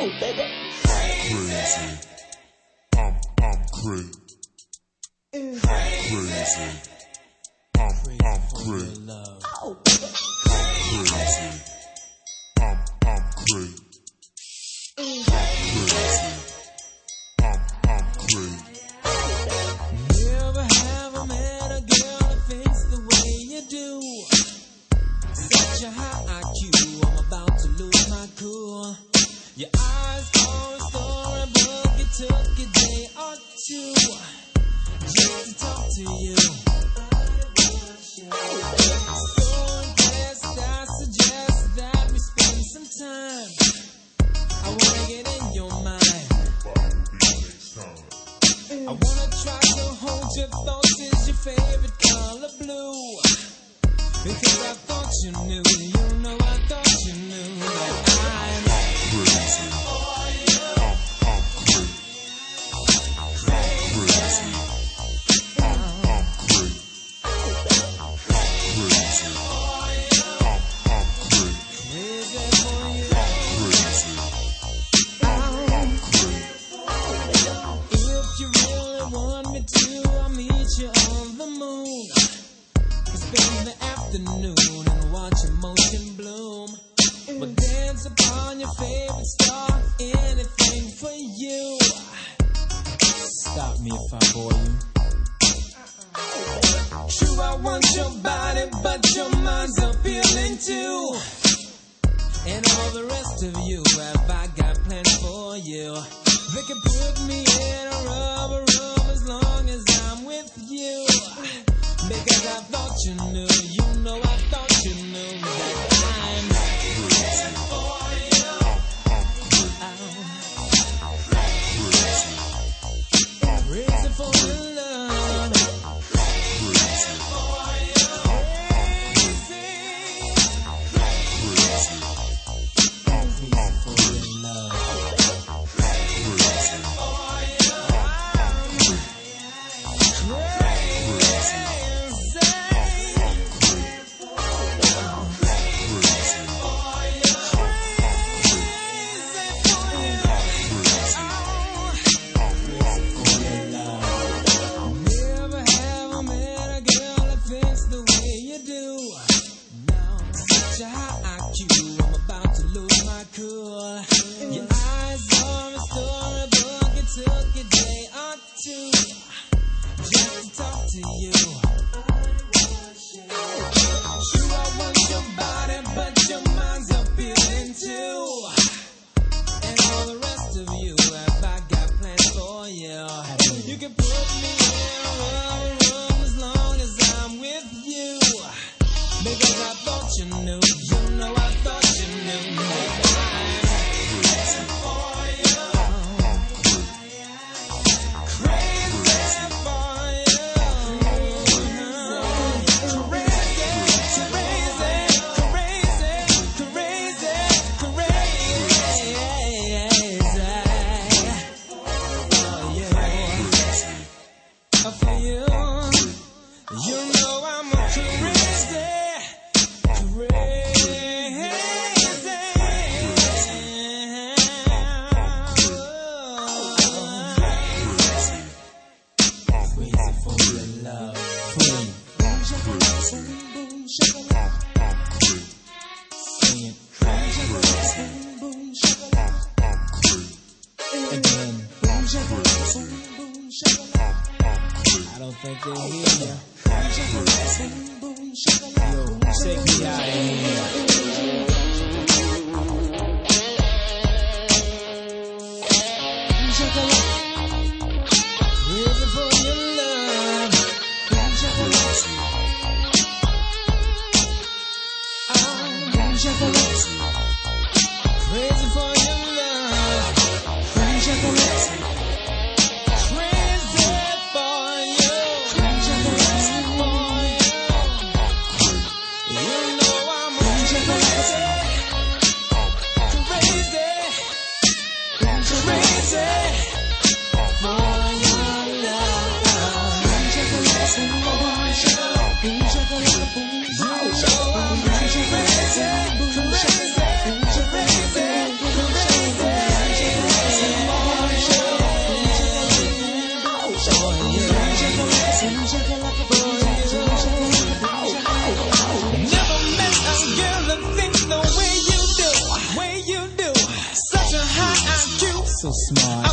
baby. Crazy. I'm crazy. Crazy. I'm crazy. Oh, baby. Crazy. I'm crazy. Crazy. I'm crazy. Never have I met a girl that thinks the way you do. Such a high IQ, I'm about to lose my cool. Your eyes are a storybook, it took a day or two just to talk to you. So impressed, I suggest that we spend some time. I wanna get in your mind. I wanna try to hold your thoughts. Is your favorite color blue? Because I thought you knew. You know I thought you knew that I'm Crazy. for you. Crazy. I'm crazy. Crazy. I'm crazy. Crazy for you. Crazy. I'm crazy. If you really want me to, I'll meet you on the moon. Spend the afternoon and watch emotion bloom. But dance upon your favorite star, anything for you. Stop me if I bore you. True, I want your body, but your mind's appealing too. And all the rest of you, have I got plans for you? They can put me in a rubber room as long as I'm with you. Because I thought you knew, you know I thought you knew that I'm crazy for you. Crazy for your love. Crazy for you. Crazy. Crazy for your love. Never have I met a girl that thinks the way you do. Now, such a high IQ, I'm about to lose my cool. Your eyes are a storybook, it took a day or two just to talk to you. Sure, I want your body, but your mind's appealing too. And all the rest of you, have I got plans for you? You can put me in a rubber room as long as I'm with you. Because I thought you knew, you know I thought you knew that I'm so smart.